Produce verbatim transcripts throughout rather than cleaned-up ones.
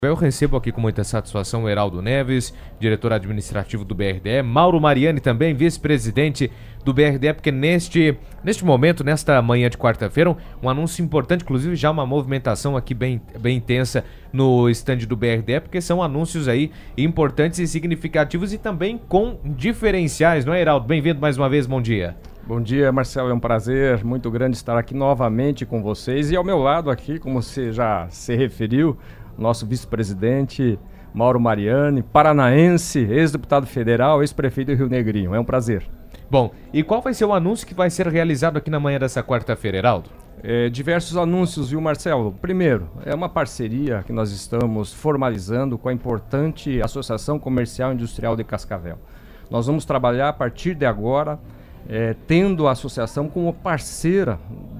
Eu recebo aqui com muita satisfação o Heraldo Neves, diretor administrativo do B R D E, Mauro Mariani também, vice-presidente do B R D E, porque neste, neste momento, nesta manhã de quarta-feira, um anúncio importante, inclusive já uma movimentação aqui bem, bem intensa no estande do B R D E, porque são anúncios aí importantes e significativos e também com diferenciais, não é, Heraldo? Bem-vindo mais uma vez, bom dia. Bom dia, Marcelo, é um prazer muito grande estar aqui novamente com vocês e ao meu lado aqui, como você já se referiu, nosso vice-presidente Mauro Mariani, paranaense, ex-deputado federal, ex-prefeito do Rio Negrinho. É um prazer. Bom, e qual vai ser o anúncio que vai ser realizado aqui na manhã dessa quarta-feira, Heraldo? É, diversos anúncios, viu, Marcelo? Primeiro, é uma parceria que nós estamos formalizando com a importante Associação Comercial e Industrial de Cascavel. Nós vamos trabalhar a partir de agora, é, tendo a associação como parceira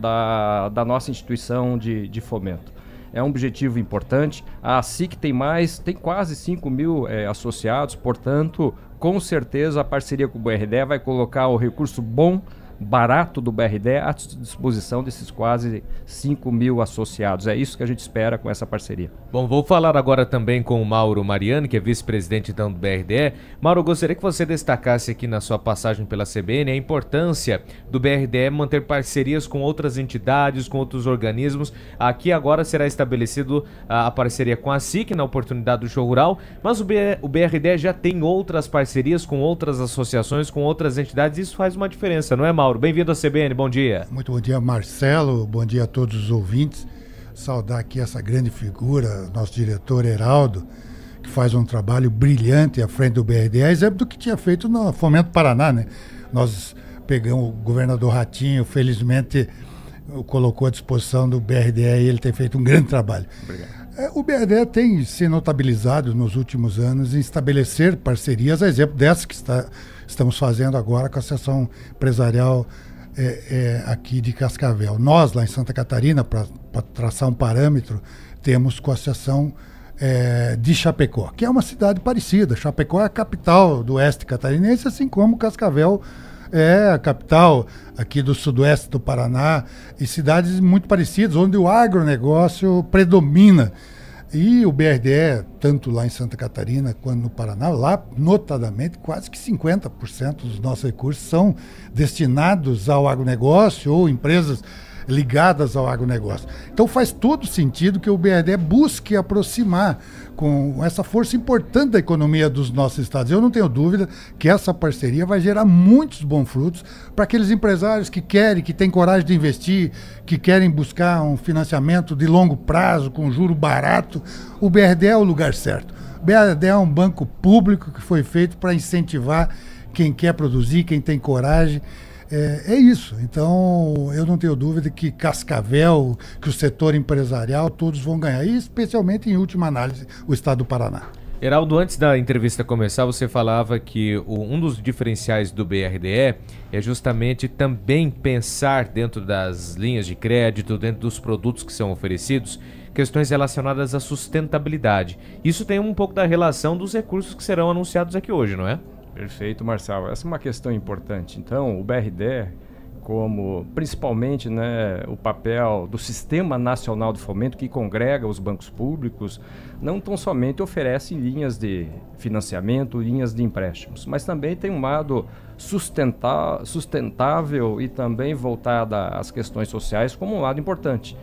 da, da nossa instituição de, de fomento. É um objetivo importante. A ASIC tem mais, tem quase cinco mil é, associados, portanto, com certeza a parceria com o B R D E vai colocar o recurso bom, barato do B R D E à disposição desses quase cinco mil associados. É isso que a gente espera com essa parceria. Bom, vou falar agora também com o Mauro Mariani, que é vice-presidente então do B R D E. Mauro, gostaria que você destacasse aqui na sua passagem pela C B N a importância do B R D E manter parcerias com outras entidades, com outros organismos. Aqui agora será estabelecido a, a parceria com a SIC na oportunidade do show rural, mas o, B, o B R D E já tem outras parcerias com outras associações, com outras entidades. Isso faz uma diferença, não é, Mauro? Bem-vindo à C B N, bom dia. Muito bom dia, Marcelo, bom dia a todos os ouvintes. Saudar aqui essa grande figura, nosso diretor Heraldo, que faz um trabalho brilhante à frente do B R D E, exemplo do que tinha feito no Fomento Paraná, né? Nós pegamos o governador Ratinho, felizmente colocou à disposição do B R D E e ele tem feito um grande trabalho. Obrigado. É, o B R D E tem se notabilizado nos últimos anos em estabelecer parcerias, a exemplo dessa que está, estamos fazendo agora com a Associação Empresarial é, é, aqui de Cascavel. Nós, lá em Santa Catarina, para traçar um parâmetro, temos com a Associação é, de Chapecó, que é uma cidade parecida. Chapecó é a capital do oeste catarinense, assim como Cascavel é a capital aqui do sudoeste do Paraná, e cidades muito parecidas, onde o agronegócio predomina. E o B R D E, tanto lá em Santa Catarina quanto no Paraná, lá notadamente quase que cinquenta por cento dos nossos recursos são destinados ao agronegócio ou empresas ligadas ao agronegócio. Então faz todo sentido que o B R D E busque aproximar com essa força importante da economia dos nossos estados. Eu não tenho dúvida que essa parceria vai gerar muitos bons frutos para aqueles empresários que querem, que têm coragem de investir, que querem buscar um financiamento de longo prazo, com juro barato. O B R D E é o lugar certo. O B R D E é um banco público que foi feito para incentivar quem quer produzir, quem tem coragem. É, é isso. Então, eu não tenho dúvida que Cascavel, que o setor empresarial, todos vão ganhar. E especialmente, em última análise, o estado do Paraná. Heraldo, antes da entrevista começar, você falava que o, um dos diferenciais do B R D E é justamente também pensar dentro das linhas de crédito, dentro dos produtos que são oferecidos, questões relacionadas à sustentabilidade. Isso tem um pouco da relação dos recursos que serão anunciados aqui hoje, não é? Perfeito, Marcelo. Essa é uma questão importante. Então, o B R D E, como principalmente, né, o papel do Sistema Nacional de Fomento, que congrega os bancos públicos, não tão somente oferece linhas de financiamento, linhas de empréstimos, mas também tem um lado sustenta- sustentável e também voltada às questões sociais como um lado importante.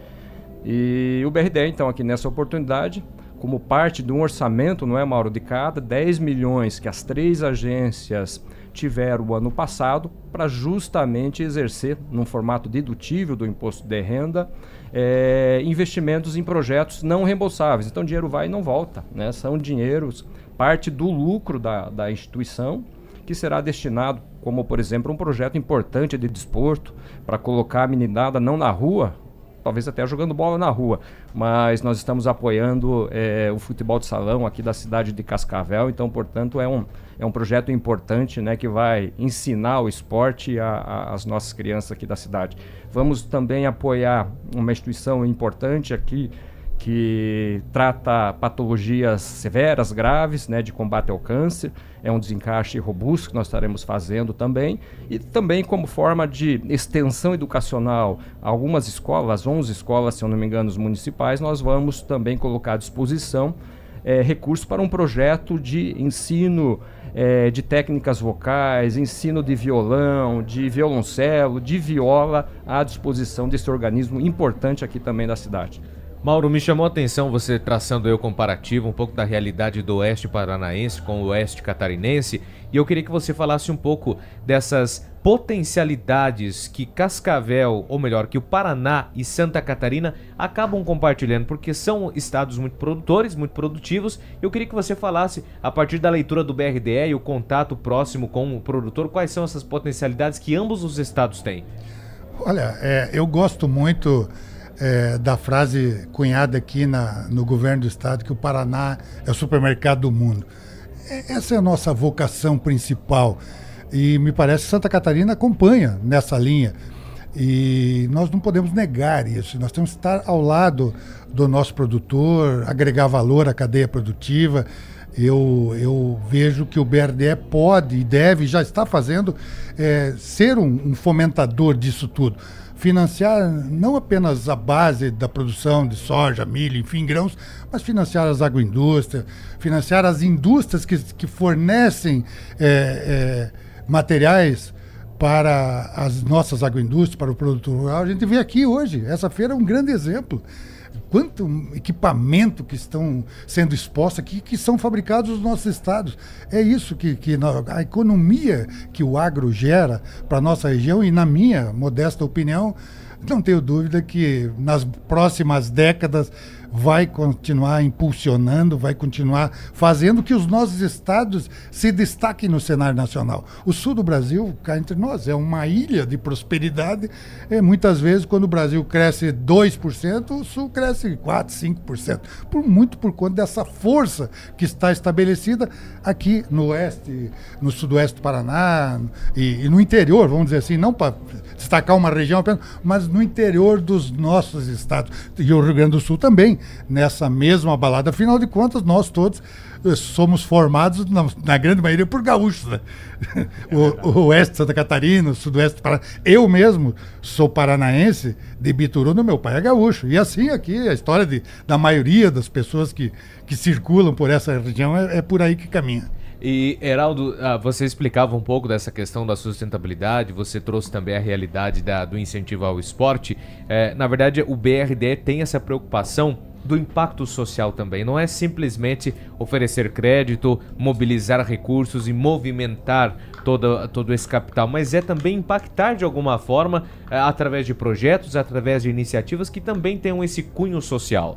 E o B R D E, então, aqui nessa oportunidade, como parte de um orçamento, não é, Mauro, de cada dez milhões que as três agências tiveram o ano passado, para justamente exercer, num formato dedutível do imposto de renda, é, investimentos em projetos não reembolsáveis. Então, o dinheiro vai e não volta, né? São dinheiros, parte do lucro da, da instituição, que será destinado, como, por exemplo, um projeto importante de desporto, para colocar a meninada não na rua, talvez até jogando bola na rua, mas nós estamos apoiando é, o futebol de salão aqui da cidade de Cascavel, então, portanto, é um, é um projeto importante, né, que vai ensinar o esporte às nossas crianças aqui da cidade. Vamos também apoiar uma instituição importante aqui, que trata patologias severas, graves, né, de combate ao câncer. É um desencaixe robusto que nós estaremos fazendo também. E também como forma de extensão educacional, algumas escolas, onze escolas, se eu não me engano, municipais, nós vamos também colocar à disposição é, recursos para um projeto de ensino é, de técnicas vocais, ensino de violão, de violoncelo, de viola, à disposição desse organismo importante aqui também da cidade. Mauro, me chamou a atenção você traçando aí o comparativo um pouco da realidade do oeste paranaense com o oeste catarinense, e eu queria que você falasse um pouco dessas potencialidades que Cascavel, ou melhor, que o Paraná e Santa Catarina acabam compartilhando, porque são estados muito produtores, muito produtivos. Eu queria que você falasse, a partir da leitura do B R D E e o contato próximo com o produtor, quais são essas potencialidades que ambos os estados têm. Olha, é, eu gosto muito É, da frase cunhada aqui na, no governo do estado, que o Paraná é o supermercado do mundo. É, essa é a nossa vocação principal e me parece que Santa Catarina acompanha nessa linha e nós não podemos negar isso. Nós temos que estar ao lado do nosso produtor, agregar valor à cadeia produtiva. Eu, eu vejo que o B R D E pode e deve, já está fazendo, é, ser um, um fomentador disso tudo. Financiar não apenas a base da produção de soja, milho, enfim, grãos, mas financiar as agroindústrias, financiar as indústrias que, que fornecem é, é, materiais para as nossas agroindústrias, para o produtor rural. A gente vê aqui hoje, essa feira é um grande exemplo. Quanto equipamento que estão sendo expostos aqui, que são fabricados nos nossos estados. É isso que, que a economia que o agro gera para a nossa região, e na minha modesta opinião, não tenho dúvida que nas próximas décadas vai continuar impulsionando, vai continuar fazendo que os nossos estados se destaquem no cenário nacional. O sul do Brasil, cá entre nós, é uma ilha de prosperidade. E muitas vezes, quando o Brasil cresce dois por cento, o sul cresce quatro, cinco por cento. Por, muito por conta dessa força que está estabelecida aqui no oeste, no sudoeste do Paraná e, e no interior, vamos dizer assim, não para destacar uma região apenas, mas no interior dos nossos estados. E o Rio Grande do Sul também, nessa mesma balada. Afinal de contas, nós todos somos formados, na, na grande maioria, por gaúchos, né? É o, o oeste de Santa Catarina, o sudoeste do Paraná. Eu mesmo sou paranaense de Bituruna, meu pai é gaúcho. E assim aqui, a história de, da maioria das pessoas que, que circulam por essa região é, é por aí que caminha. E, Heraldo, ah, você explicava um pouco dessa questão da sustentabilidade, você trouxe também a realidade da, do incentivo ao esporte. É, na verdade, o B R D E tem essa preocupação do impacto social também. Não é simplesmente oferecer crédito, mobilizar recursos e movimentar todo, todo esse capital, mas é também impactar de alguma forma é, através de projetos, através de iniciativas que também tenham esse cunho social.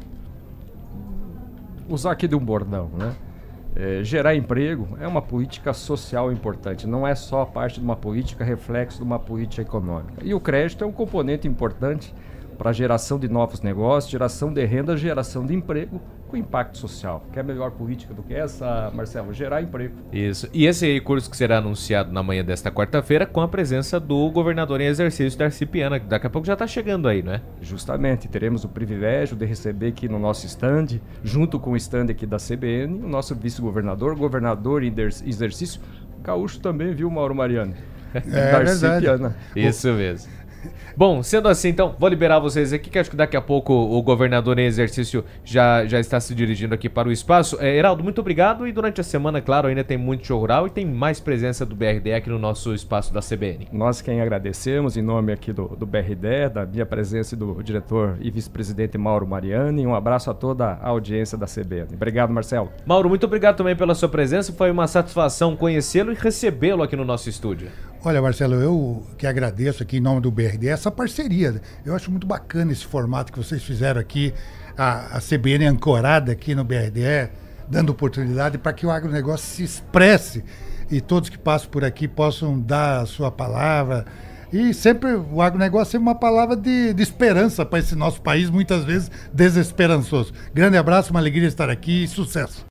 Usar aqui de um bordão, né? É, gerar emprego é uma política social importante, não é só parte de uma política reflexo de uma política econômica. E o crédito é um componente importante para a geração de novos negócios, geração de renda, geração de emprego com impacto social. Quer melhor política do que essa, Marcelo? Gerar emprego. Isso. E esse recurso que será anunciado na manhã desta quarta-feira com a presença do governador em exercício, Darcy Piana, que daqui a pouco já está chegando aí, não é? Justamente. Teremos o privilégio de receber aqui no nosso stand, junto com o stand aqui da C B N, o nosso vice-governador, governador em exercício, gaúcho também, viu, Mauro Mariano? É Darcy Piana. Isso mesmo. Bom, sendo assim, então, vou liberar vocês aqui, que acho que daqui a pouco o governador em exercício já, já está se dirigindo aqui para o espaço. É, Heraldo, muito obrigado, e durante a semana, claro, ainda tem muito show rural e tem mais presença do B R D E aqui no nosso espaço da C B N. Nós quem agradecemos, em nome aqui do, do B R D E, da minha presença e do diretor e vice-presidente Mauro Mariani, um abraço a toda a audiência da C B N. Obrigado, Marcelo. Mauro, muito obrigado também pela sua presença, foi uma satisfação conhecê-lo e recebê-lo aqui no nosso estúdio. Olha, Marcelo, eu que agradeço aqui em nome do B R D E essa parceria. Eu acho muito bacana esse formato que vocês fizeram aqui, a, a C B N ancorada aqui no B R D E, dando oportunidade para que o agronegócio se expresse e todos que passam por aqui possam dar a sua palavra. E sempre o agronegócio é uma palavra de, de esperança para esse nosso país, muitas vezes desesperançoso. Grande abraço, uma alegria estar aqui e sucesso.